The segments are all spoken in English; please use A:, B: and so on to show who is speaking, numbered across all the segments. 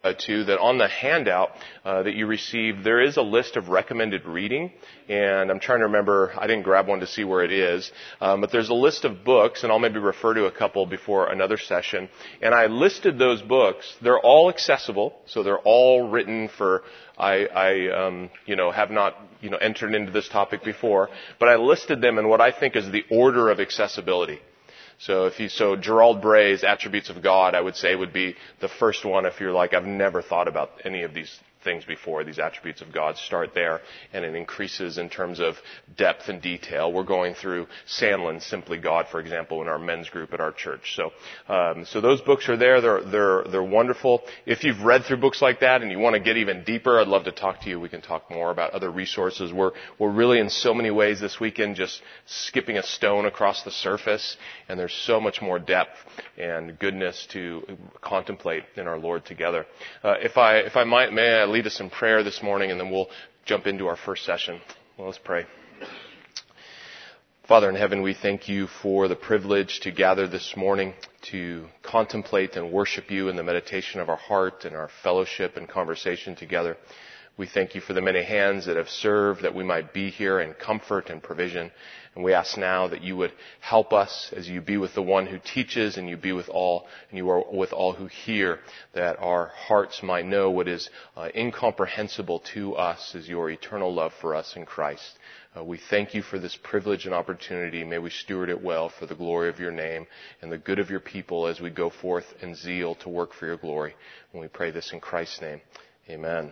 A: too, that on the handout that you received, there is a list of recommended reading. And I'm trying to remember, I didn't grab one to see where it is, but there's a list of books, and I'll maybe refer to a couple before another session. And I listed those books. They're all accessible, so they're all written for, I have not, entered into this topic before, but I listed them in what I think is the order of accessibility. So Gerald Bray's Attributes of God, I would say, would be the first one if you're like, I've never thought about any of these things before, these attributes of God. Start there, and it increases in terms of depth and detail. We're going through Sandlin's Simply God, for example, in our men's group at our church. So those books are there. They're wonderful. If you've read through books like that and you want to get even deeper, I'd love to talk to you. We can talk more about other resources. We're really in so many ways this weekend just skipping a stone across the surface, and there's so much more depth and goodness to contemplate in our Lord together. If I might, may I lead us in prayer this morning, and then we'll jump into our first session. Well, let's pray. Father in heaven, we thank you for the privilege to gather this morning to contemplate and worship you in the meditation of our heart and our fellowship and conversation together. We thank you for the many hands that have served, that we might be here in comfort and provision. And we ask now that you would help us as you be with the one who teaches, and you be with all, and you are with all who hear, that our hearts might know what is incomprehensible to us is your eternal love for us in Christ. We thank you for this privilege and opportunity. May we steward it well for the glory of your name and the good of your people as we go forth in zeal to work for your glory. And we pray this in Christ's name. Amen.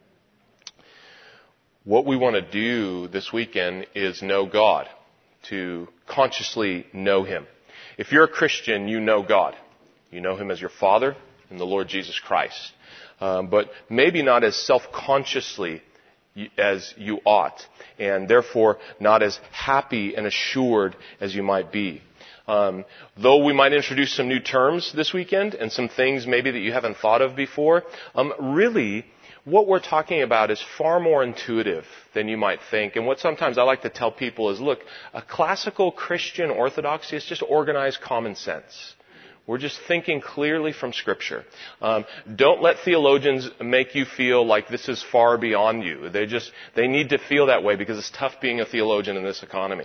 A: What we want to do this weekend is know God, to consciously know Him. If you're a Christian, you know God. You know Him as your Father and the Lord Jesus Christ. But maybe not as self-consciously as you ought, and therefore not as happy and assured as you might be. Though we might introduce some new terms this weekend and some things maybe that you haven't thought of before, really, what we're talking about is far more intuitive than you might think. And what sometimes I like to tell people is, look, a classical Christian orthodoxy is just organized common sense. We're just thinking clearly from Scripture. Don't let theologians make you feel like this is far beyond you. They need to feel that way because it's tough being a theologian in this economy.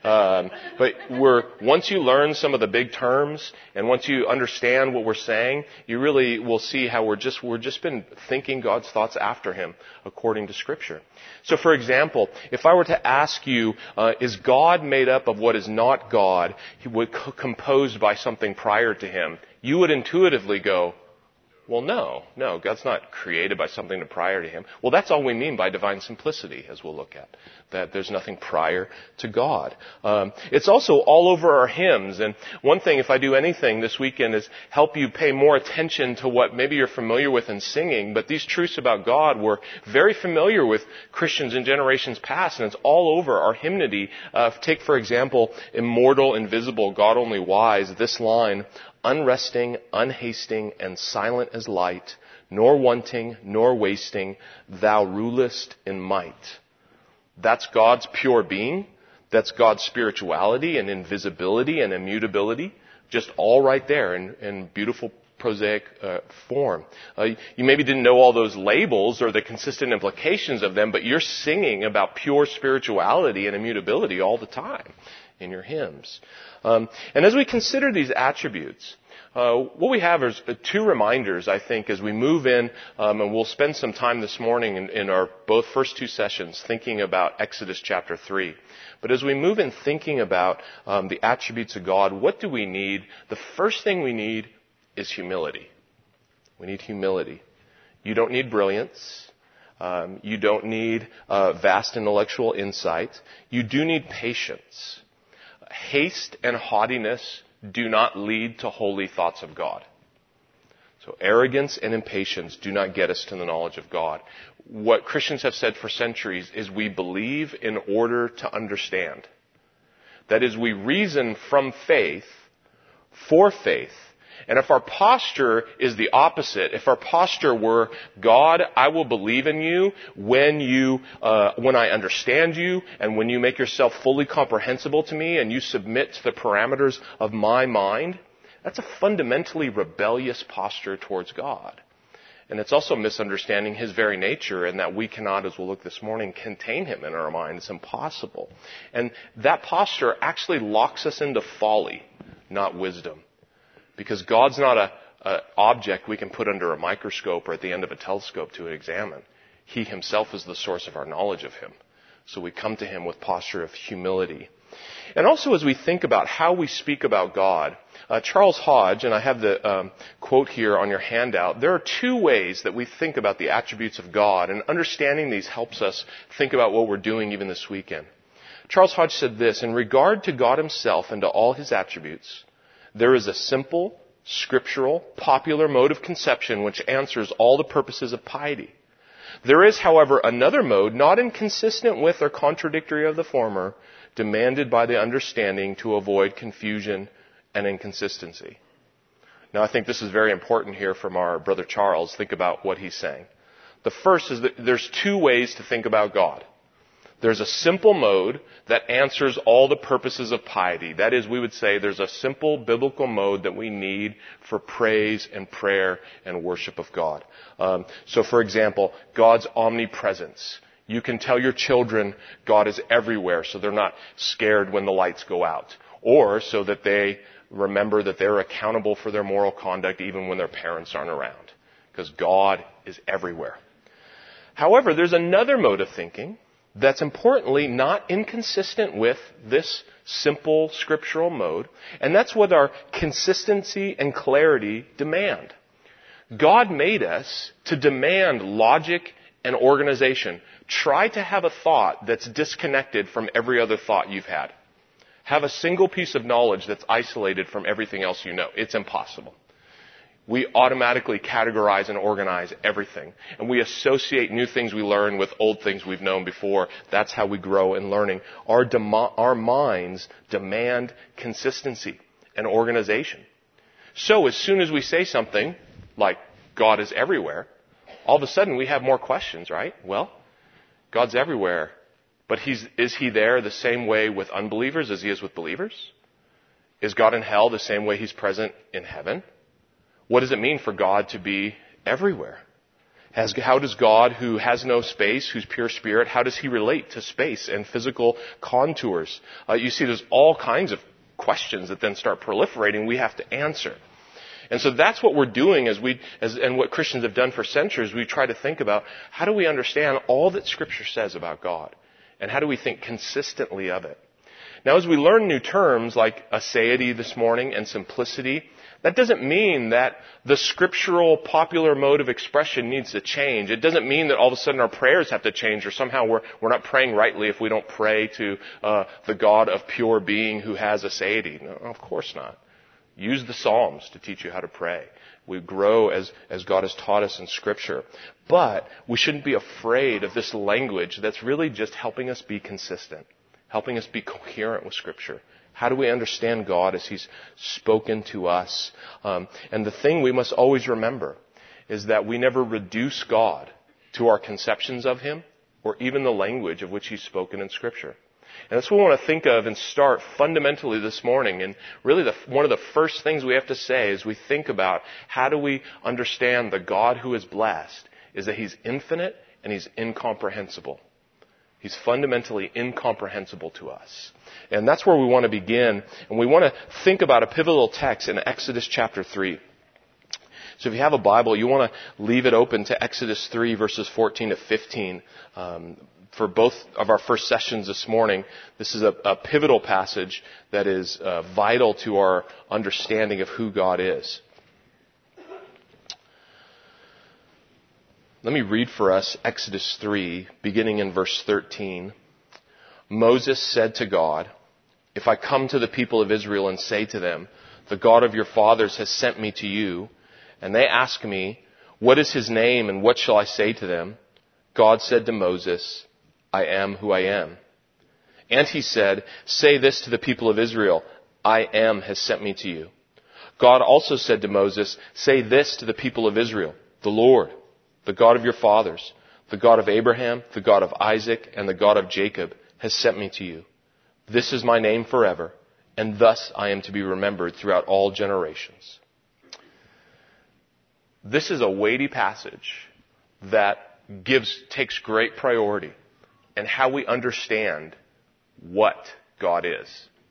A: But once you learn some of the big terms and once you understand what we're saying, you really will see how we're just been thinking God's thoughts after Him according to Scripture. So, for example, if I were to ask you, is God made up of what is not God, composed by something prior to Him, you would intuitively go, well, no, God's not created by something prior to Him. Well, that's all we mean by divine simplicity, as we'll look at, that there's nothing prior to God. It's also all over our hymns, and one thing, if I do anything this weekend, is help you pay more attention to what maybe you're familiar with in singing, but these truths about God were very familiar with Christians in generations past, and it's all over our hymnody. Take, for example, Immortal, Invisible, God Only Wise, this line, unresting, unhasting, and silent as light, nor wanting, nor wasting, thou rulest in might. That's God's pure being. That's God's spirituality and invisibility and immutability. Just all right there in beautiful prosaic form. You maybe didn't know all those labels or the consistent implications of them, but you're singing about pure spirituality and immutability all the time in your hymns. And as we consider these attributes, what we have is two reminders, I think, as we move in, and we'll spend some time this morning in our both first two sessions thinking about Exodus chapter 3. But as we move in thinking about the attributes of God, what do we need? The first thing we need is humility. We need humility. You don't need brilliance. You don't need vast intellectual insight. You do need patience. Haste and haughtiness do not lead to holy thoughts of God. So arrogance and impatience do not get us to the knowledge of God. What Christians have said for centuries is we believe in order to understand. That is, we reason from faith for faith. And if our posture is the opposite, if our posture were, God, I will believe in you when I understand you and when you make yourself fully comprehensible to me and you submit to the parameters of my mind, that's a fundamentally rebellious posture towards God. And it's also misunderstanding his very nature, and that we cannot, as we'll look this morning, contain him in our mind. It's impossible. And that posture actually locks us into folly, not wisdom. Because God's not an object we can put under a microscope or at the end of a telescope to examine. He himself is the source of our knowledge of him. So we come to him with posture of humility. And also as we think about how we speak about God, Charles Hodge, and I have the quote here on your handout, there are two ways that we think about the attributes of God, and understanding these helps us think about what we're doing even this weekend. Charles Hodge said this: in regard to God himself and to all his attributes, there is a simple, scriptural, popular mode of conception which answers all the purposes of piety. There is, however, another mode, not inconsistent with or contradictory of the former, demanded by the understanding to avoid confusion and inconsistency. Now, I think this is very important here from our brother Charles. Think about what he's saying. The first is that there's two ways to think about God. There's a simple mode that answers all the purposes of piety. That is, we would say there's a simple biblical mode that we need for praise and prayer and worship of God. So for example, God's omnipresence. You can tell your children God is everywhere so they're not scared when the lights go out. Or so that they remember that they're accountable for their moral conduct even when their parents aren't around. Because God is everywhere. However, there's another mode of thinking that's importantly not inconsistent with this simple scriptural mode, and that's what our consistency and clarity demand. God made us to demand logic and organization. Try to have a thought that's disconnected from every other thought you've had. Have a single piece of knowledge that's isolated from everything else you know. It's impossible. We automatically categorize and organize everything. And we associate new things we learn with old things we've known before. That's how we grow in learning. Our minds demand consistency and organization. So as soon as we say something like God is everywhere, all of a sudden we have more questions, right? Well, God's everywhere. But is he there the same way with unbelievers as he is with believers? Is God in hell the same way he's present in heaven? What does it mean for God to be everywhere? How does God, who has no space, who's pure spirit, how does he relate to space and physical contours? You see, there's all kinds of questions that then start proliferating we have to answer. And so that's what we're doing and what Christians have done for centuries. We try to think about how do we understand all that Scripture says about God? And how do we think consistently of it? Now, as we learn new terms like aseity this morning and simplicity, that doesn't mean that the scriptural popular mode of expression needs to change. It doesn't mean that all of a sudden our prayers have to change or somehow we're not praying rightly if we don't pray to the God of pure being who has aseity. No, of course not. Use the Psalms to teach you how to pray. We grow as God has taught us in Scripture. But we shouldn't be afraid of this language that's really just helping us be consistent, helping us be coherent with Scripture. How do we understand God as he's spoken to us? And the thing we must always remember is that we never reduce God to our conceptions of him or even the language of which he's spoken in Scripture. And that's what we want to think of and start fundamentally this morning. And really one of the first things we have to say as we think about how do we understand the God who is blessed is that he's infinite and he's incomprehensible. He's fundamentally incomprehensible to us. And that's where we want to begin. And we want to think about a pivotal text in Exodus chapter 3. So if you have a Bible, you want to leave it open to Exodus 3 verses 14 to 15. For both of our first sessions this morning, this is a pivotal passage that is vital to our understanding of who God is. Let me read for us Exodus 3, beginning in verse 13. Moses said to God, "If I come to the people of Israel and say to them, 'The God of your fathers has sent me to you,' and they ask me, 'What is his name and what shall I say to them?' God said to Moses, 'I am who I am.' And he said, 'Say this to the people of Israel, I am has sent me to you.' God also said to Moses, 'Say this to the people of Israel, the Lord, the God of your fathers, the God of Abraham, the God of Isaac, and the God of Jacob has sent me to you. This is my name forever, and thus I am to be remembered throughout all generations.'" This is a weighty passage that takes great priority in how we understand what God is.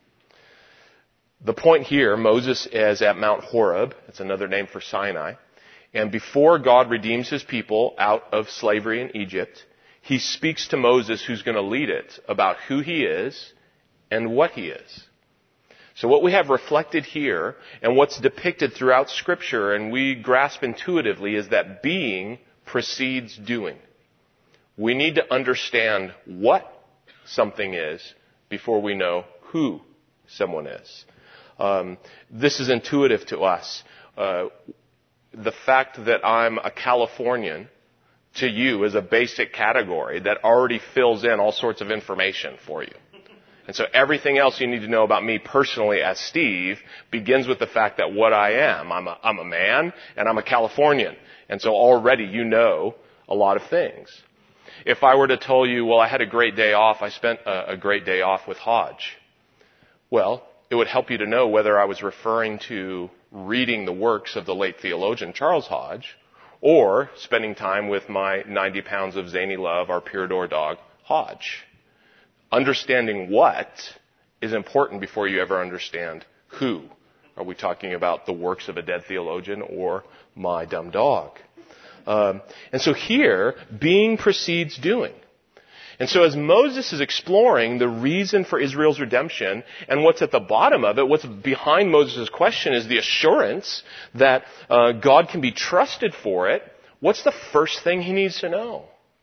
A: The point here, Moses is at Mount Horeb. It's another name for Sinai. And before God redeems his people out of slavery in Egypt, he speaks to Moses, who's going to lead it, about who he is and what he is. So what we have reflected here and what's depicted throughout Scripture and we grasp intuitively is that being precedes doing. We need to understand what something is before we know who someone is. This is intuitive to us. The fact that I'm a Californian to you is a basic category that already fills in all sorts of information for you. And so everything else you need to know about me personally as Steve begins with the fact that what I am. I'm a man and I'm a Californian. And so already you know a lot of things. If I were to tell you, well, I had a great day off, I spent a great day off with Hodge. Well, it would help you to know whether I was referring to reading the works of the late theologian Charles Hodge or spending time with my 90 pounds of zany love, our Purador dog, Hodge. Understanding what is important before you ever understand who. Are we talking about the works of a dead theologian or my dumb dog? And so here, being precedes doing. And so as Moses is exploring the reason for Israel's redemption and what's at the bottom of it, what's behind Moses' question is the assurance that God can be trusted for it, what's the first thing he needs to know?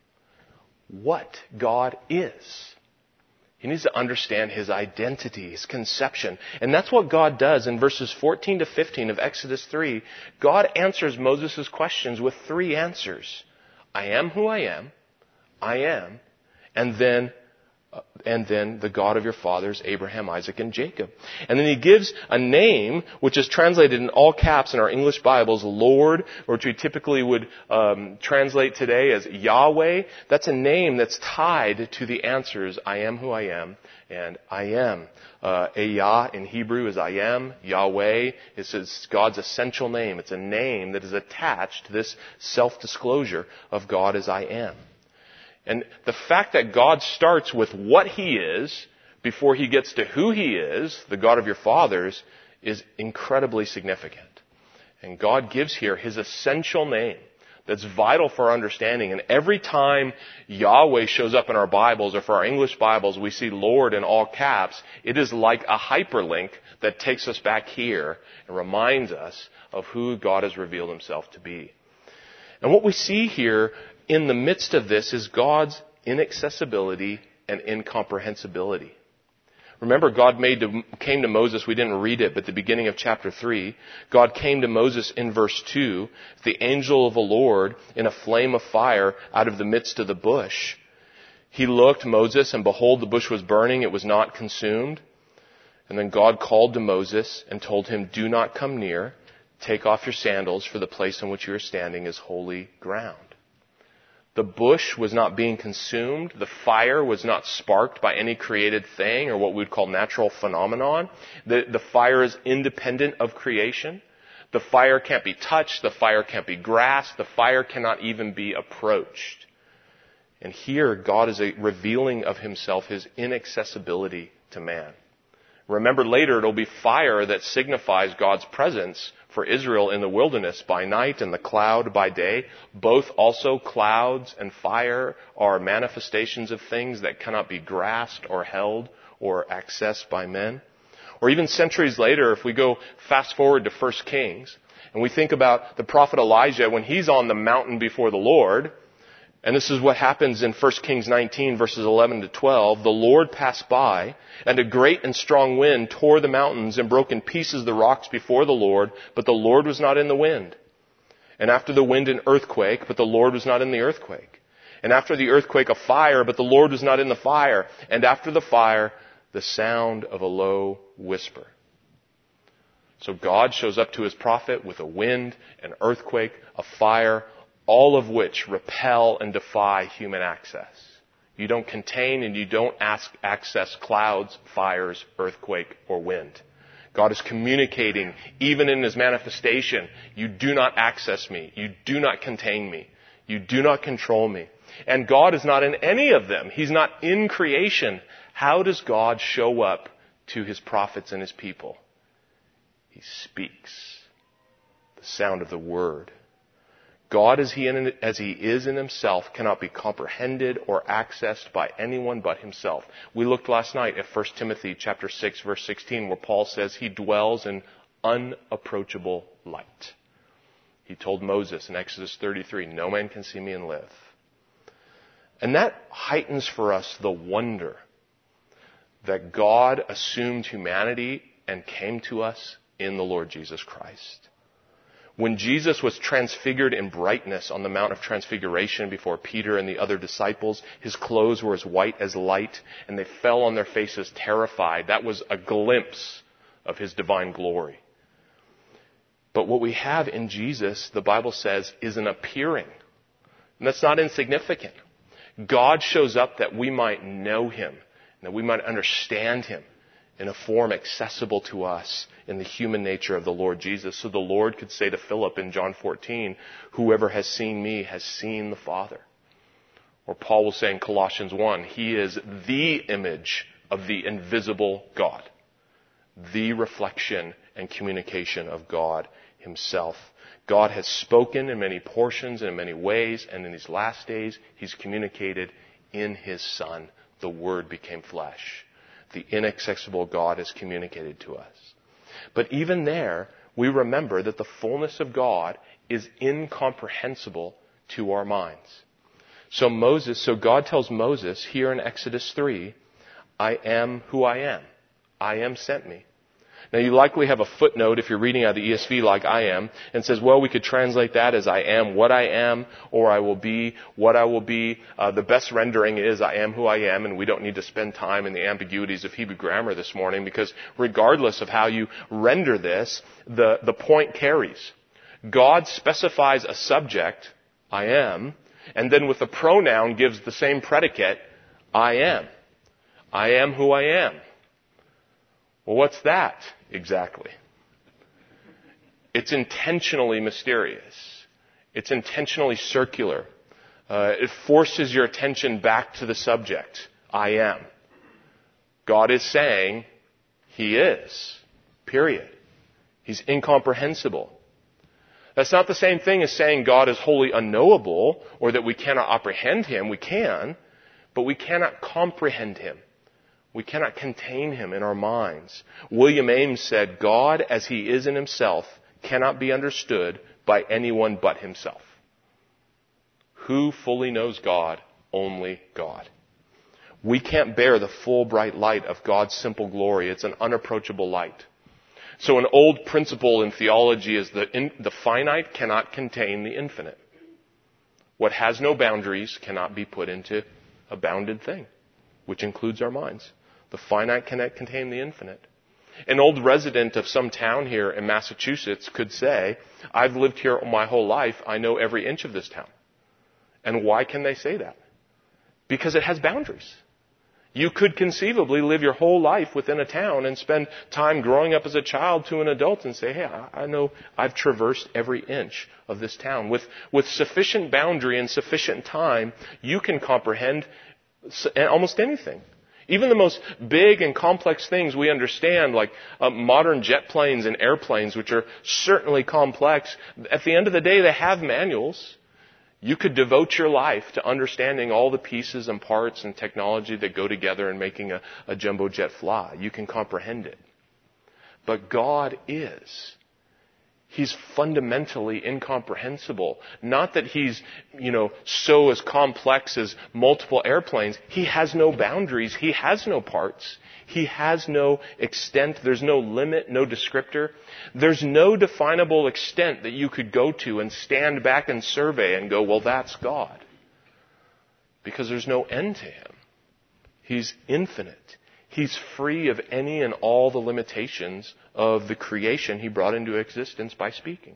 A: What God is. He needs to understand his identity, his conception. And that's what God does in verses 14 to 15 of Exodus 3. God answers Moses' questions with three answers. I am who I am, and then the God of your fathers, Abraham, Isaac, and Jacob. And then he gives a name, which is translated in all caps in our English Bibles, Lord, which we typically would translate today as Yahweh. That's a name that's tied to the answers, I am who I am, and I am. Eyah in Hebrew is I am. Yahweh is God's essential name. It's a name that is attached to this self-disclosure of God as I am. And the fact that God starts with what he is before he gets to who he is, the God of your fathers, is incredibly significant. And God gives here his essential name that's vital for our understanding. And every time Yahweh shows up in our Bibles or for our English Bibles, we see Lord in all caps. It is like a hyperlink that takes us back here and reminds us of who God has revealed himself to be. And what we see here in the midst of this is God's inaccessibility and incomprehensibility. Remember, God came to Moses, we didn't read it, but at the beginning of chapter 3, God came to Moses in verse 2, the angel of the Lord in a flame of fire out of the midst of the bush. He looked, Moses, and behold, the bush was burning, it was not consumed. And then God called to Moses and told him, do not come near, take off your sandals, for the place on which you are standing is holy ground. The bush was not being consumed. The fire was not sparked by any created thing or what we would call natural phenomenon. The fire is independent of creation. The fire can't be touched. The fire can't be grasped. The fire cannot even be approached. And here God is revealing of himself his inaccessibility to man. Remember later it'll be fire that signifies God's presence for Israel in the wilderness by night and the cloud by day. Both also clouds and fire are manifestations of things that cannot be grasped or held or accessed by men. Or even centuries later, if we go fast forward to 1 Kings and we think about the prophet Elijah when he's on the mountain before the Lord. And this is what happens in 1 Kings 19 verses 11 to 12. The Lord passed by, and a great and strong wind tore the mountains and broke in pieces the rocks before the Lord, but the Lord was not in the wind. And after the wind an earthquake, but the Lord was not in the earthquake. And after the earthquake a fire, but the Lord was not in the fire. And after the fire, the sound of a low whisper. So God shows up to his prophet with a wind, an earthquake, a fire, all of which repel and defy human access. You don't contain and you don't access clouds, fires, earthquake, or wind. God is communicating, even in His manifestation, you do not access me. You do not contain me. You do not control me. And God is not in any of them. He's not in creation. How does God show up to His prophets and His people? He speaks. The sound of the Word. God as He is in Himself cannot be comprehended or accessed by anyone but Himself. We looked last night at 1 Timothy chapter 6 verse 16 where Paul says He dwells in unapproachable light. He told Moses in Exodus 33, no man can see me and live. And that heightens for us the wonder that God assumed humanity and came to us in the Lord Jesus Christ. When Jesus was transfigured in brightness on the Mount of Transfiguration before Peter and the other disciples, His clothes were as white as light, and they fell on their faces terrified. That was a glimpse of His divine glory. But what we have in Jesus, the Bible says, is an appearing. And that's not insignificant. God shows up that we might know Him, that we might understand Him in a form accessible to us in the human nature of the Lord Jesus. So the Lord could say to Philip in John 14, whoever has seen me has seen the Father. Or Paul will say in Colossians 1, He is the image of the invisible God, the reflection and communication of God Himself. God has spoken in many portions and in many ways, and in these last days, He's communicated in His Son. The Word became flesh. The inaccessible God has communicated to us. But even there, we remember that the fullness of God is incomprehensible to our minds. So God tells Moses here in Exodus 3, I am who I am. I am sent me. Now you likely have a footnote if you're reading out of the ESV like I am, and says, well, we could translate that as I am what I am, or I will be what I will be. The best rendering is I am who I am, and we don't need to spend time in the ambiguities of Hebrew grammar this morning, because regardless of how you render this, the point carries. God specifies a subject, I am, and then with the pronoun gives the same predicate, I am. I am who I am. Well, what's that exactly? It's intentionally mysterious. It's intentionally circular. It forces your attention back to the subject. I am. God is saying He is. Period. He's incomprehensible. That's not the same thing as saying God is wholly unknowable or that we cannot apprehend Him. We can, but we cannot comprehend Him. We cannot contain Him in our minds. William Ames said, God as He is in Himself cannot be understood by anyone but Himself. Who fully knows God? Only God. We can't bear the full bright light of God's simple glory. It's an unapproachable light. So an old principle in theology is that the finite cannot contain the infinite. What has no boundaries cannot be put into a bounded thing, which includes our minds. The finite cannot contain the infinite. An old resident of some town here in Massachusetts could say, I've lived here my whole life. I know every inch of this town. And why can they say that? Because it has boundaries. You could conceivably live your whole life within a town and spend time growing up as a child to an adult and say, hey, I know I've traversed every inch of this town. With sufficient boundary and sufficient time, you can comprehend almost anything. Even the most big and complex things we understand, like modern jet planes and airplanes, which are certainly complex, at the end of the day, they have manuals. You could devote your life to understanding all the pieces and parts and technology that go together in making a jumbo jet fly. You can comprehend it. But God is. He's fundamentally incomprehensible. Not that He's, so as complex as multiple airplanes. He has no boundaries. He has no parts. He has no extent. There's no limit, no descriptor. There's no definable extent that you could go to and stand back and survey and go, well, that's God. Because there's no end to Him. He's infinite. He's free of any and all the limitations of the creation He brought into existence by speaking.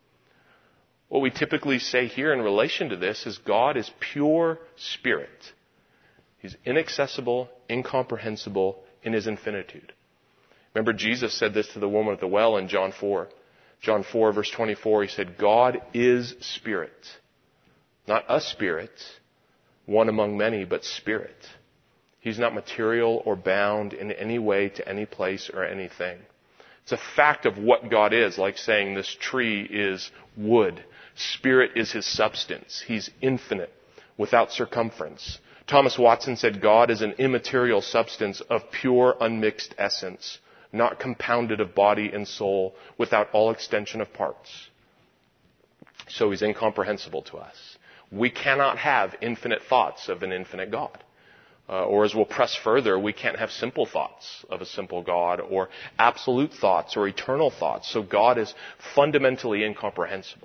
A: What we typically say here in relation to this is God is pure spirit. He's inaccessible, incomprehensible in His infinitude. Remember, Jesus said this to the woman at the well in John 4. John 4, verse 24, he said, God is spirit. Not a spirit, one among many, but spirit. He's not material or bound in any way to any place or anything. It's a fact of what God is, like saying this tree is wood. Spirit is his substance. He's infinite, without circumference. Thomas Watson said God is an immaterial substance of pure, unmixed essence, not compounded of body and soul, without all extension of parts. So he's incomprehensible to us. We cannot have infinite thoughts of an infinite God. Or as we'll press further, we can't have simple thoughts of a simple God, or absolute thoughts or eternal thoughts. So God is fundamentally incomprehensible.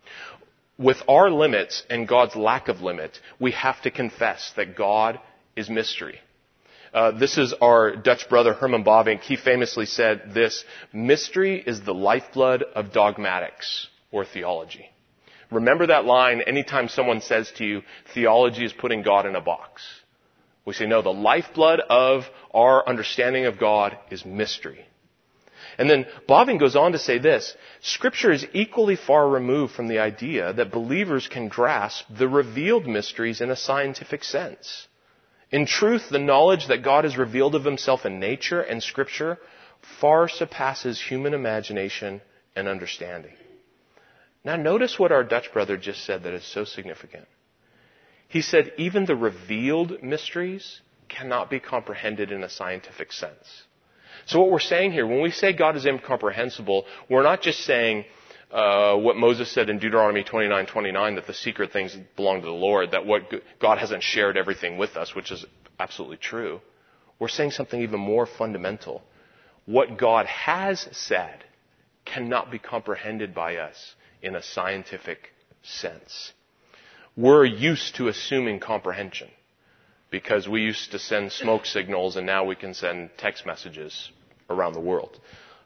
A: With our limits and God's lack of limit, we have to confess that God is mystery. This is our Dutch brother Herman Bavinck. He famously said this: mystery is the lifeblood of dogmatics or theology. Remember that line anytime someone says to you, theology is putting God in a box. We say, no, the lifeblood of our understanding of God is mystery. And then Bavinck goes on to say this: Scripture is equally far removed from the idea that believers can grasp the revealed mysteries in a scientific sense. In truth, the knowledge that God has revealed of himself in nature and Scripture far surpasses human imagination and understanding. Now notice what our Dutch brother just said that is so significant. He said even the revealed mysteries cannot be comprehended in a scientific sense. So what we're saying here, when we say God is incomprehensible, we're not just saying what Moses said in Deuteronomy 29:29, that the secret things belong to the Lord, that what God hasn't shared everything with us, which is absolutely true. We're saying something even more fundamental. What God has said cannot be comprehended by us in a scientific sense. We're used to assuming comprehension because we used to send smoke signals and now we can send text messages around the world.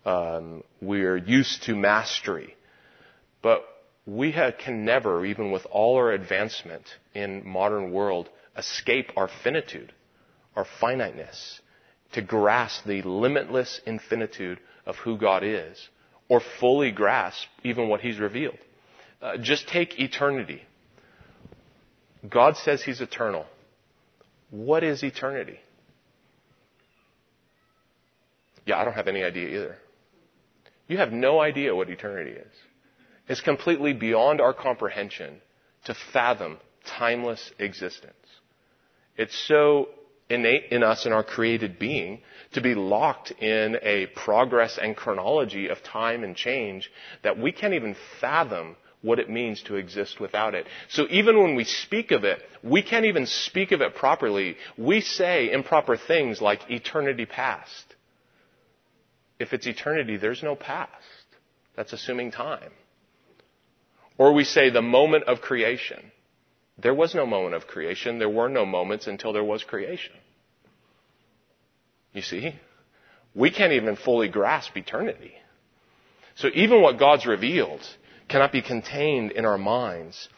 A: We're used to mastery. But we can never, even with all our advancement in modern world, escape our finitude, our finiteness, to grasp the limitless infinitude of who God is, or fully grasp even what he's revealed. Just take eternity. God says he's eternal. What is eternity? Yeah, I don't have any idea either. You have no idea what eternity is. It's completely beyond our comprehension to fathom timeless existence. It's so innate in us, in our created being, to be locked in a progress and chronology of time and change that we can't even fathom what it means to exist without it. So even when we speak of it, we can't even speak of it properly. We say improper things like eternity past. If it's eternity, there's no past. That's assuming time. Or we say the moment of creation. There was no moment of creation. There were no moments until there was creation. You see? We can't even fully grasp eternity. So even what God's revealed cannot be contained in our minds.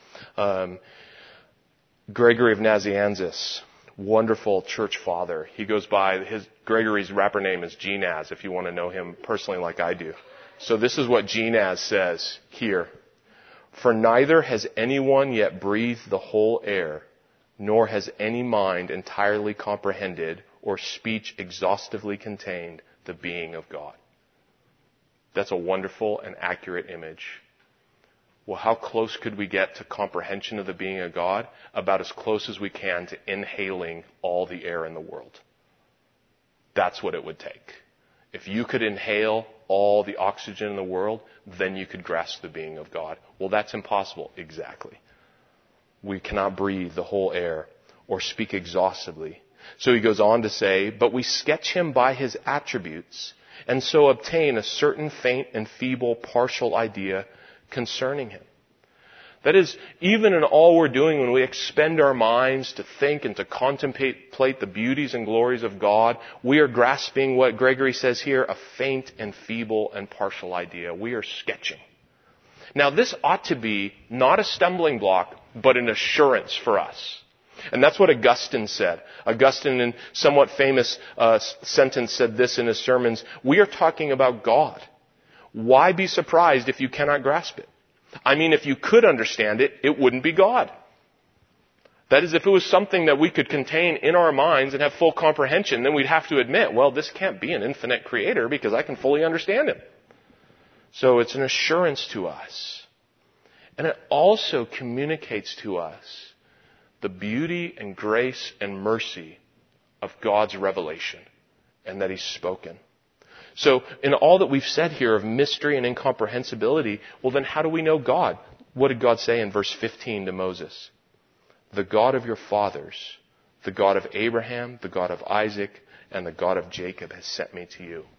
A: Gregory of Nazianzus, wonderful church father. He goes by, Gregory's rapper name is G-Naz, if you want to know him personally like I do. So this is what G-Naz says here. For neither has anyone yet breathed the whole air, nor has any mind entirely comprehended or speech exhaustively contained the being of God. That's a wonderful and accurate image. Well, how close could we get to comprehension of the being of God? About as close as we can to inhaling all the air in the world. That's what it would take. If you could inhale all the oxygen in the world, then you could grasp the being of God. Well, that's impossible. Exactly. We cannot breathe the whole air or speak exhaustively. So he goes on to say, but we sketch him by his attributes and so obtain a certain faint and feeble partial idea concerning him. That is, even in all we're doing when we expend our minds to think and to contemplate the beauties and glories of God, we are grasping what Gregory says here, a faint and feeble and partial idea. We are sketching. Now this ought to be not a stumbling block, but an assurance for us. And that's what Augustine said. Augustine, in somewhat famous sentence, said this in his sermons: we are talking about God. Why be surprised if you cannot grasp it? I mean, if you could understand it, it wouldn't be God. That is, if it was something that we could contain in our minds and have full comprehension, then we'd have to admit, well, this can't be an infinite creator because I can fully understand him. So it's an assurance to us. And it also communicates to us the beauty and grace and mercy of God's revelation and that he's spoken. So in all that we've said here of mystery and incomprehensibility, well then how do we know God? What did God say in verse 15 to Moses? The God of your fathers, the God of Abraham, the God of Isaac, and the God of Jacob has sent me to you.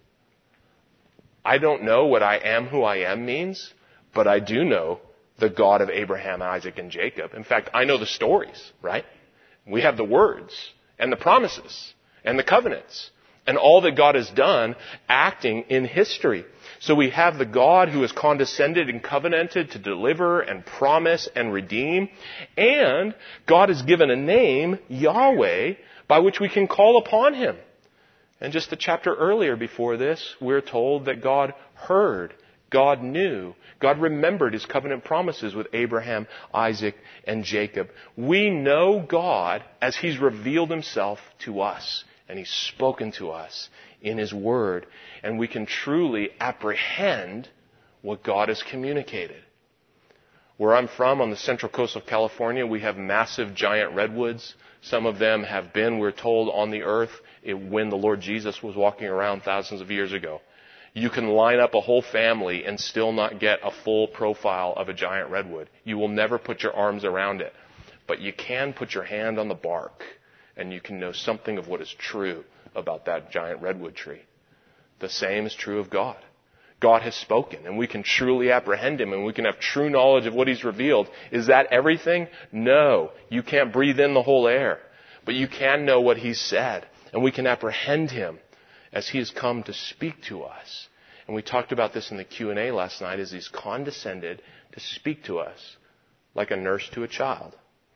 A: I don't know what I am who I am means, but I do know the God of Abraham, Isaac, and Jacob. In fact, I know the stories, right? We have the words and the promises and the covenants and all that God has done acting in history. So we have the God who has condescended and covenanted to deliver and promise and redeem. And God has given a name, Yahweh, by which we can call upon him. And just a chapter earlier before this, we're told that God heard, God knew, God remembered his covenant promises with Abraham, Isaac, and Jacob. We know God as he's revealed himself to us, and he's spoken to us in his word, and we can truly apprehend what God has communicated. Where I'm from, on the central coast of California, we have massive giant redwoods. Some of them have been, we're told, on the earth when the Lord Jesus was walking around thousands of years ago. You can line up a whole family and still not get a full profile of a giant redwood. You will never put your arms around it. But you can put your hand on the bark, and you can know something of what is true about that giant redwood tree. The same is true of God. God has spoken, and we can truly apprehend him, and we can have true knowledge of what he's revealed. Is that everything? No. You can't breathe in the whole air. But you can know what he's said, and we can apprehend him as he has come to speak to us. And we talked about this in the Q&A last night, as he's condescended to speak to us like a nurse to a child.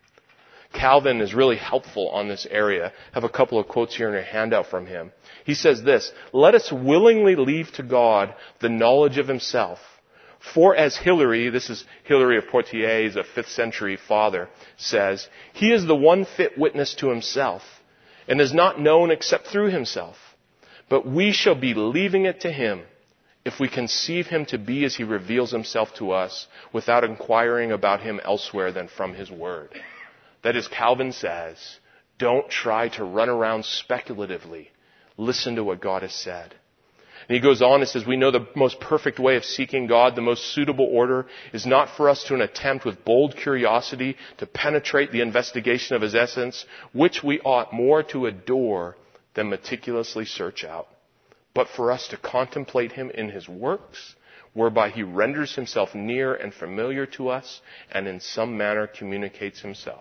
A: Calvin is really helpful on this area. I have a couple of quotes here in a handout from him. He says this: let us willingly leave to God the knowledge of himself. For as Hilary, this is Hilary of Poitiers, a 5th century father, says, he is the one fit witness to himself, and is not known except through himself. But we shall be leaving it to him if we conceive him to be as he reveals himself to us, without inquiring about him elsewhere than from his word. That is, Calvin says, don't try to run around speculatively. Listen to what God has said. And he goes on and says, we know the most perfect way of seeking God, the most suitable order, is not for us to attempt with bold curiosity to penetrate the investigation of his essence, which we ought more to adore than meticulously search out, but for us to contemplate him in his works, whereby he renders himself near and familiar to us, and in some manner communicates himself.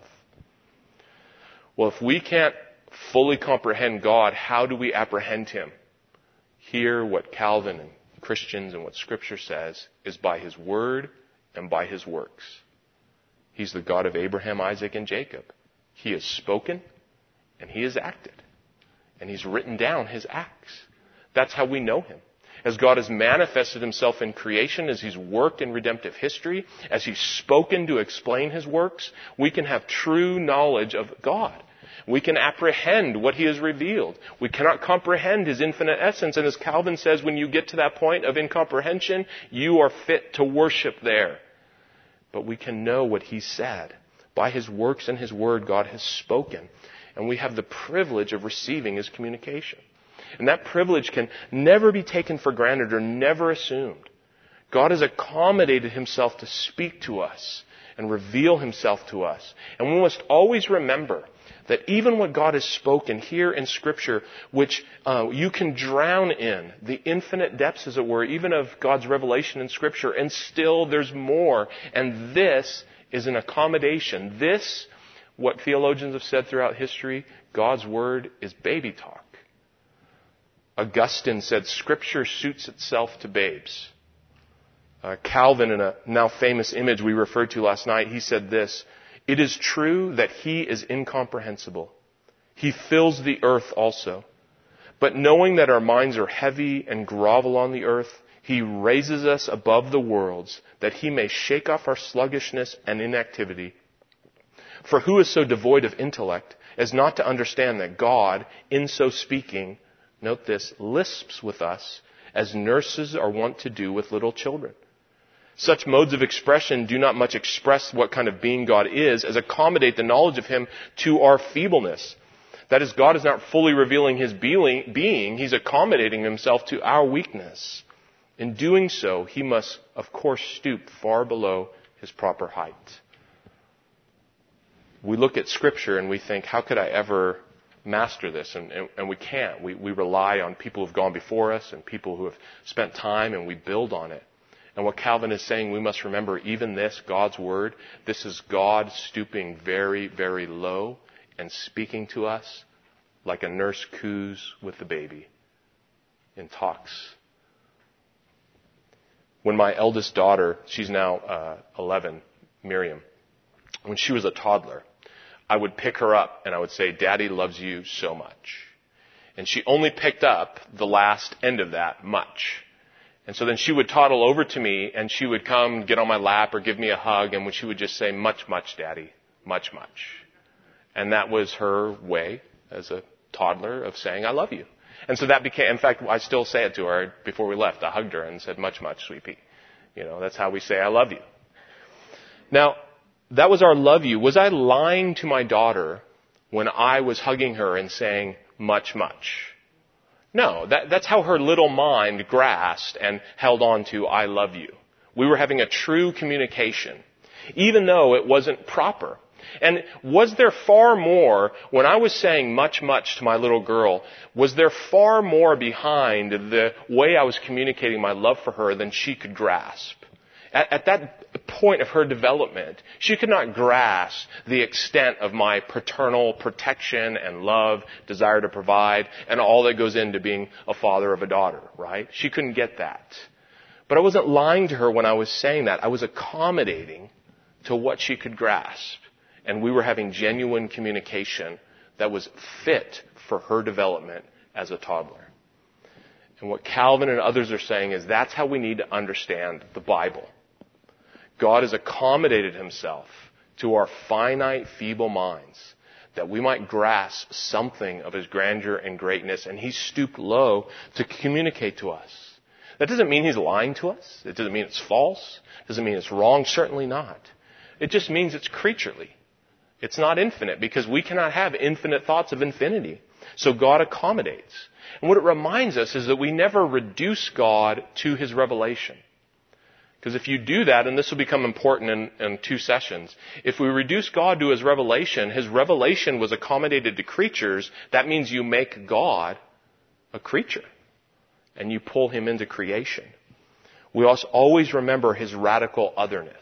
A: Well, if we can't fully comprehend God, how do we apprehend him? Here, what Calvin and Christians and what Scripture says is by his word and by his works. He's the God of Abraham, Isaac, and Jacob. He has spoken and he has acted. And he's written down his acts. That's how we know him. As God has manifested himself in creation, as he's worked in redemptive history, as he's spoken to explain his works, we can have true knowledge of God. We can apprehend what he has revealed. We cannot comprehend his infinite essence. And as Calvin says, when you get to that point of incomprehension, you are fit to worship there. But we can know what he said. By his works and his word, God has spoken. And we have the privilege of receiving his communication. And that privilege can never be taken for granted or never assumed. God has accommodated himself to speak to us and reveal himself to us. And we must always remember that even what God has spoken here in Scripture, which you can drown in the infinite depths, as it were, even of God's revelation in Scripture, and still there's more. And this is an accommodation. This, what theologians have said throughout history, God's Word is baby talk. Augustine said, Scripture suits itself to babes. Calvin, in a now famous image we referred to last night, he said this: It is true that He is incomprehensible. He fills the earth also. But knowing that our minds are heavy and grovel on the earth, He raises us above the worlds, that He may shake off our sluggishness and inactivity. For who is so devoid of intellect as not to understand that God, in so speaking, note this, lisps with us as nurses are wont to do with little children? Such modes of expression do not much express what kind of being God is, as accommodate the knowledge of Him to our feebleness. That is, God is not fully revealing His being, He's accommodating Himself to our weakness. In doing so, He must, of course, stoop far below His proper height. We look at Scripture and we think, how could I ever master this? And we can't. We rely on people who've gone before us and people who have spent time, and we build on it. And what Calvin is saying, we must remember, even this, God's Word, this is God stooping very, very low and speaking to us like a nurse coos with the baby and talks. When my eldest daughter, she's now 11, Miriam, when she was a toddler, I would pick her up and I would say, Daddy loves you so much. And she only picked up the last end of that, much. And so then she would toddle over to me and she would come get on my lap or give me a hug, and when she would just say, much, much, Daddy, much, much. And that was her way as a toddler of saying, I love you. And so that became, in fact, I still say it to her before we left. I hugged her and said, much, much, sweet pea. That's how we say, I love you. Now, that was our love you. Was I lying to my daughter when I was hugging her and saying, much, much? No, that's how her little mind grasped and held on to, I love you. We were having a true communication, even though it wasn't proper. And was there far more, when I was saying much, much to my little girl, was there far more behind the way I was communicating my love for her than she could grasp? At that point of her development, she could not grasp the extent of my paternal protection and love, desire to provide, and all that goes into being a father of a daughter, right? She couldn't get that. But I wasn't lying to her when I was saying that. I was accommodating to what she could grasp. And we were having genuine communication that was fit for her development as a toddler. And what Calvin and others are saying is that's how we need to understand the Bible. God has accommodated Himself to our finite, feeble minds that we might grasp something of His grandeur and greatness, and He stooped low to communicate to us. That doesn't mean He's lying to us. It doesn't mean it's false. It doesn't mean it's wrong. Certainly not. It just means it's creaturely. It's not infinite, because we cannot have infinite thoughts of infinity. So God accommodates. And what it reminds us is that we never reduce God to His revelation. Because if you do that, and this will become important in 2 sessions, if we reduce God to His revelation was accommodated to creatures, that means you make God a creature. And you pull Him into creation. We also always remember His radical otherness.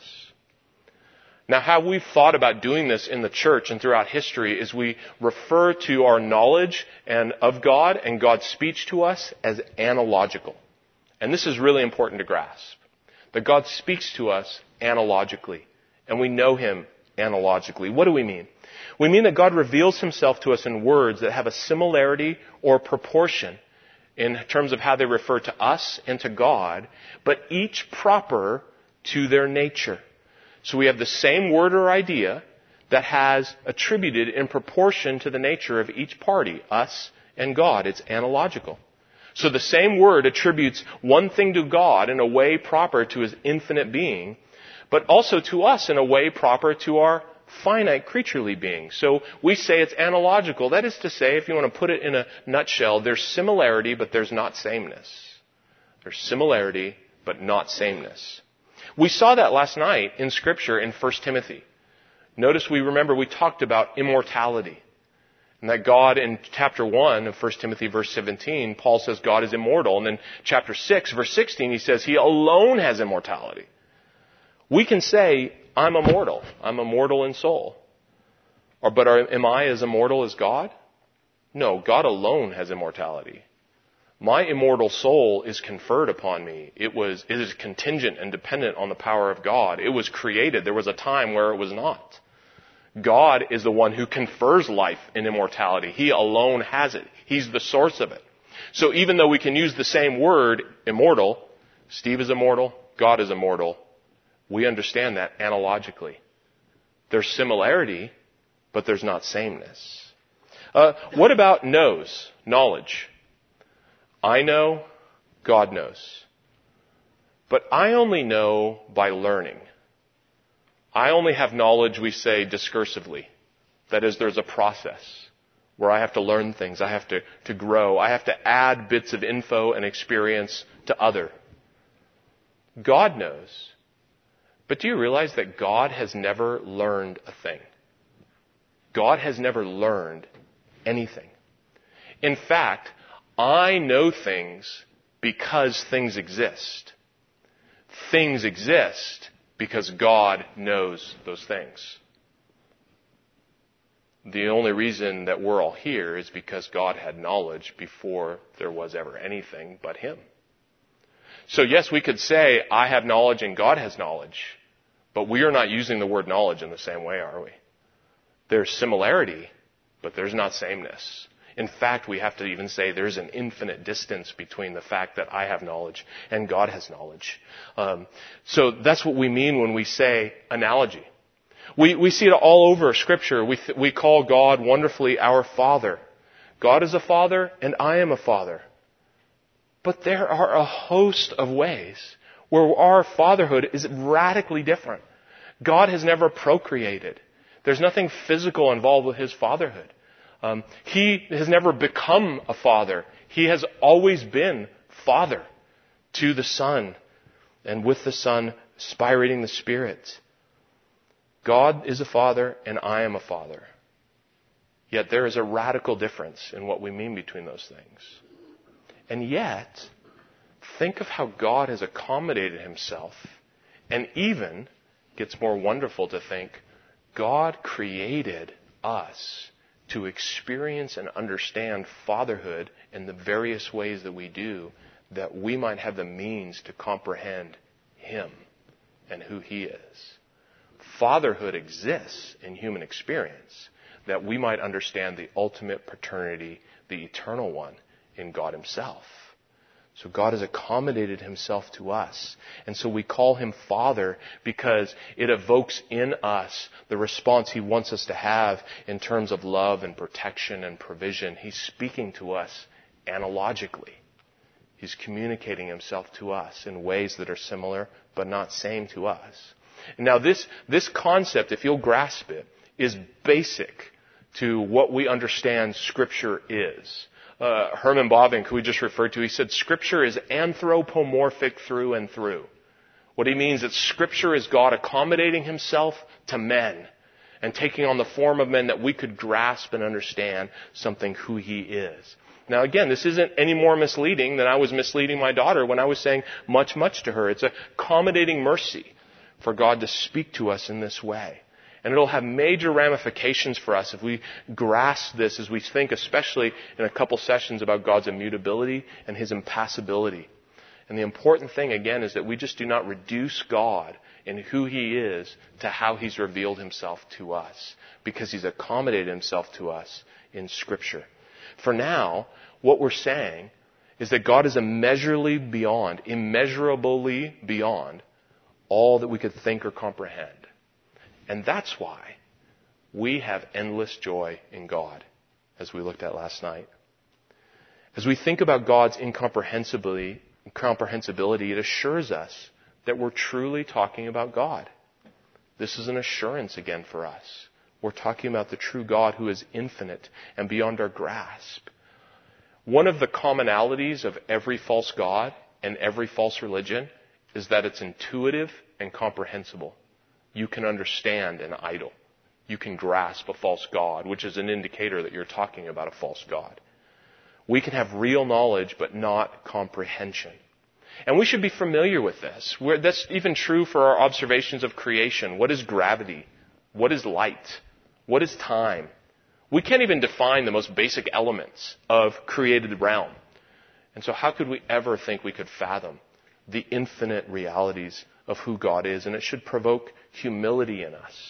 A: Now, how we've thought about doing this in the church and throughout history is we refer to our knowledge of God and God's speech to us as analogical. And this is really important to grasp. That God speaks to us analogically. And we know Him analogically. What do we mean? We mean that God reveals Himself to us in words that have a similarity or proportion in terms of how they refer to us and to God, but each proper to their nature. So we have the same word or idea that has attributed in proportion to the nature of each party, us and God. It's analogical. So the same word attributes one thing to God in a way proper to His infinite being, but also to us in a way proper to our finite creaturely being. So we say it's analogical. That is to say, if you want to put it in a nutshell, there's similarity, but there's not sameness. There's similarity, but not sameness. We saw that last night in Scripture in 1 Timothy. Notice we talked about immortality. And that God, in chapter 1 of 1 Timothy verse 17, Paul says God is immortal. And then chapter 6 verse 16, he says He alone has immortality. We can say, I'm immortal. I'm immortal in soul. Am I as immortal as God? No, God alone has immortality. My immortal soul is conferred upon me. It is contingent and dependent on the power of God. It was created. There was a time where it was not. God is the one who confers life and immortality. He alone has it. He's the source of it. So even though we can use the same word, immortal, Steve is immortal, God is immortal, we understand that analogically. There's similarity, but there's not sameness. What about knows? Knowledge. I know, God knows. But I only know by learning. I only have knowledge, we say, discursively. That is, there's a process where I have to learn things. I have to grow. I have to add bits of info and experience to other. God knows. But do you realize that God has never learned a thing? God has never learned anything. In fact, I know things because things exist. Things exist because God knows those things. The only reason that we're all here is because God had knowledge before there was ever anything but Him. So yes, we could say, I have knowledge and God has knowledge, but we are not using the word knowledge in the same way, are we? There's similarity, but there's not sameness. In fact, we have to even say there's an infinite distance between the fact that I have knowledge and God has knowledge. So that's what we mean when we say analogy. We see it all over Scripture. We call God wonderfully our Father. God is a Father and I am a Father. But there are a host of ways where our fatherhood is radically different. God has never procreated. There's nothing physical involved with His fatherhood. He has never become a father. He has always been Father to the Son, and with the Son, spirating the Spirit. God is a Father, and I am a Father. Yet there is a radical difference in what we mean between those things. And yet, think of how God has accommodated Himself, and even, gets more wonderful to think, God created us to experience and understand fatherhood in the various ways that we do, that we might have the means to comprehend Him and who He is. Fatherhood exists in human experience, that we might understand the ultimate paternity, the eternal one, in God Himself. So God has accommodated Himself to us. And so we call Him Father because it evokes in us the response He wants us to have in terms of love and protection and provision. He's speaking to us analogically. He's communicating Himself to us in ways that are similar but not same to us. Now this concept, if you'll grasp it, is basic to what we understand Scripture is. Herman Bavinck, who we just referred to, he said Scripture is anthropomorphic through and through. What he means is Scripture is God accommodating Himself to men and taking on the form of men that we could grasp and understand something who He is. Now again, this isn't any more misleading than I was misleading my daughter when I was saying much, much to her. It's accommodating mercy for God to speak to us in this way. And it'll have major ramifications for us if we grasp this as we think, especially in a couple sessions, about God's immutability and His impassibility. And the important thing, again, is that we just do not reduce God in who He is to how He's revealed Himself to us, because He's accommodated Himself to us in Scripture. For now, what we're saying is that God is immeasurably beyond all that we could think or comprehend. And that's why we have endless joy in God, as we looked at last night. As we think about God's incomprehensibility, it assures us that we're truly talking about God. This is an assurance again for us. We're talking about the true God who is infinite and beyond our grasp. One of the commonalities of every false god and every false religion is that it's intuitive and comprehensible. You can understand an idol. You can grasp a false god, which is an indicator that you're talking about a false god. We can have real knowledge, but not comprehension. And we should be familiar with this. That's even true for our observations of creation. What is gravity? What is light? What is time? We can't even define the most basic elements of created realm. And so how could we ever think we could fathom the infinite realities of who God is? And it should provoke humility in us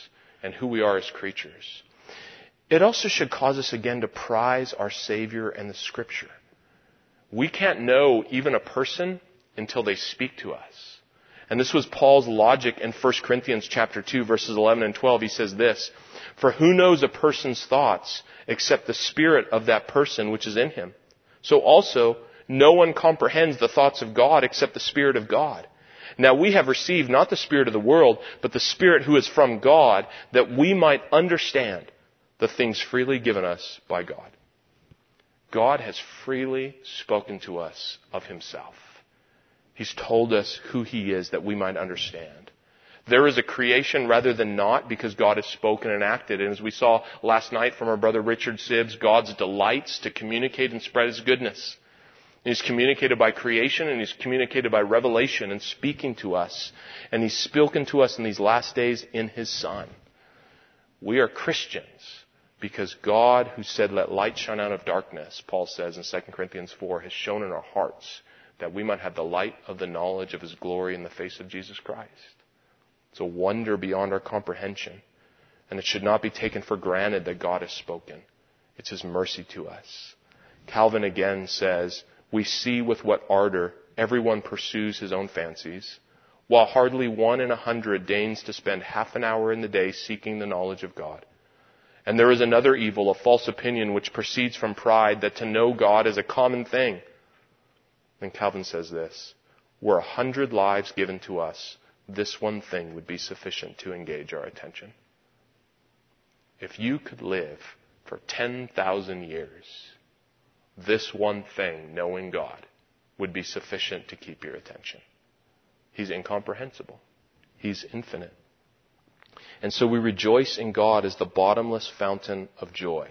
A: and who we are as creatures. It also should cause us again to prize our Savior and the Scripture. We can't know even a person until they speak to us. And this was Paul's logic in 1 Corinthians chapter 2, verses 11 and 12. He says this, "For who knows a person's thoughts except the spirit of that person which is in him? So also, no one comprehends the thoughts of God except the Spirit of God. Now we have received not the spirit of the world, but the Spirit who is from God, that we might understand the things freely given us by God." God has freely spoken to us of Himself. He's told us who He is that we might understand. There is a creation rather than not because God has spoken and acted. And as we saw last night from our brother Richard Sibbs, God's delights to communicate and spread His goodness. He's communicated by creation and He's communicated by revelation and speaking to us. And He's spoken to us in these last days in His Son. We are Christians because God, who said, "Let light shine out of darkness," Paul says in 2 Corinthians 4, has shown in our hearts that we might have the light of the knowledge of His glory in the face of Jesus Christ. It's a wonder beyond our comprehension. And it should not be taken for granted that God has spoken. It's His mercy to us. Calvin again says, "We see with what ardor everyone pursues his own fancies, while hardly 1 in 100 deigns to spend half an hour in the day seeking the knowledge of God. And there is another evil, a false opinion, which proceeds from pride, that to know God is a common thing." And Calvin says this, "Were 100 lives given to us, this one thing would be sufficient to engage our attention." If you could live for 10,000 years, this one thing, knowing God, would be sufficient to keep your attention. He's incomprehensible. He's infinite. And so we rejoice in God as the bottomless fountain of joy.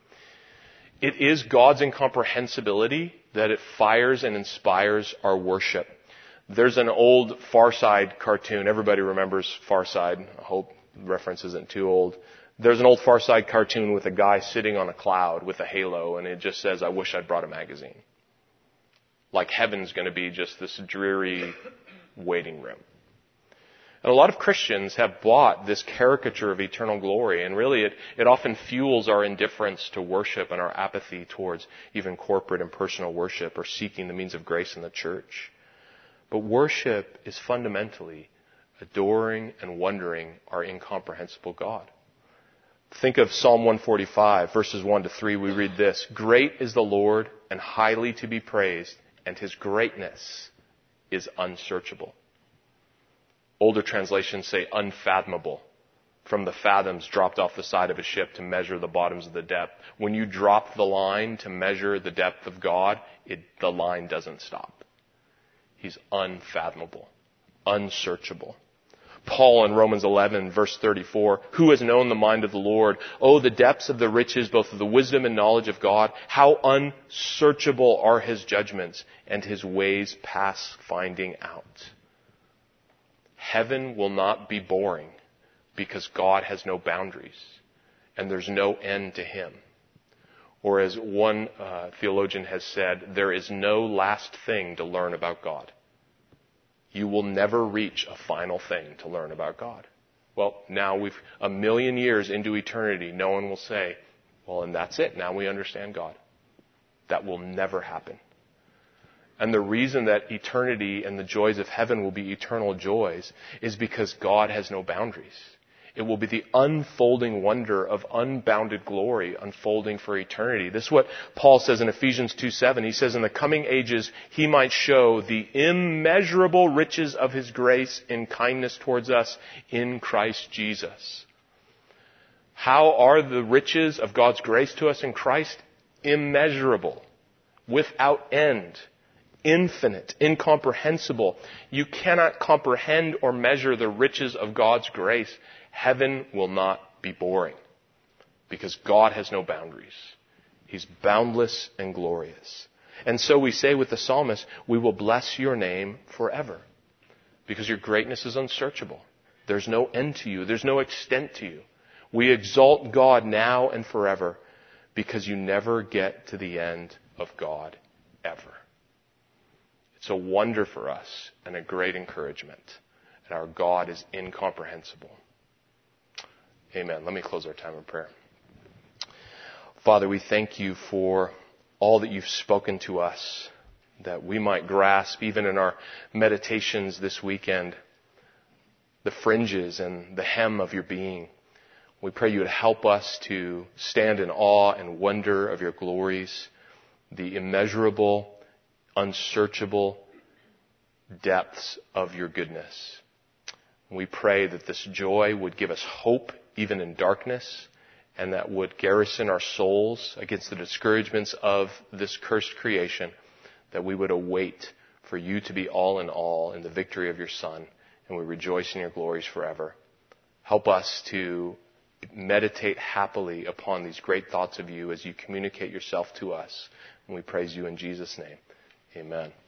A: It is God's incomprehensibility that it fires and inspires our worship. There's an old Far Side cartoon. Everybody remembers Far Side. I hope the reference isn't too old. There's an old Far Side cartoon with a guy sitting on a cloud with a halo, and it just says, "I wish I'd brought a magazine." Like heaven's going to be just this dreary waiting room. And a lot of Christians have bought this caricature of eternal glory, and really it often fuels our indifference to worship and our apathy towards even corporate and personal worship or seeking the means of grace in the church. But worship is fundamentally adoring and wondering our incomprehensible God. Think of Psalm 145, verses 1 to 3. We read this, "Great is the Lord and highly to be praised, and His greatness is unsearchable." Older translations say unfathomable. From the fathoms dropped off the side of a ship to measure the bottoms of the depth. When you drop the line to measure the depth of God, the line doesn't stop. He's unfathomable, unsearchable. Paul in Romans 11, verse 34, "Who has known the mind of the Lord? Oh, the depths of the riches, both of the wisdom and knowledge of God. How unsearchable are His judgments, and His ways past finding out." Heaven will not be boring because God has no boundaries and there's no end to Him. Or as one theologian has said, there is no last thing to learn about God. You will never reach a final thing to learn about God. Well, now we've 1,000,000 years into eternity, no one will say, "Well, and that's it. Now we understand God." That will never happen. And the reason that eternity and the joys of heaven will be eternal joys is because God has no boundaries. It will be the unfolding wonder of unbounded glory unfolding for eternity. This is what Paul says in Ephesians 2:7. He says, "In the coming ages, He might show the immeasurable riches of His grace in kindness towards us in Christ Jesus." How are the riches of God's grace to us in Christ? Immeasurable, without end. Infinite, incomprehensible. You cannot comprehend or measure the riches of God's grace. Heaven will not be boring because God has no boundaries. He's boundless and glorious. And so we say with the psalmist, "We will bless your name forever," because your greatness is unsearchable. There's no end to you. There's no extent to you. We exalt God now and forever because you never get to the end of God ever. It's a wonder for us and a great encouragement. And our God is incomprehensible. Amen. Let me close our time of prayer. Father, we thank you for all that you've spoken to us, that we might grasp, even in our meditations this weekend, the fringes and the hem of your being. We pray you would help us to stand in awe and wonder of your glories, the immeasurable, unsearchable depths of your goodness. We pray that this joy would give us hope even in darkness, and that would garrison our souls against the discouragements of this cursed creation, that we would await for you to be all in the victory of your Son, and we rejoice in your glories forever. Help us to meditate happily upon these great thoughts of you as you communicate yourself to us. And we praise you in Jesus' name. Amen.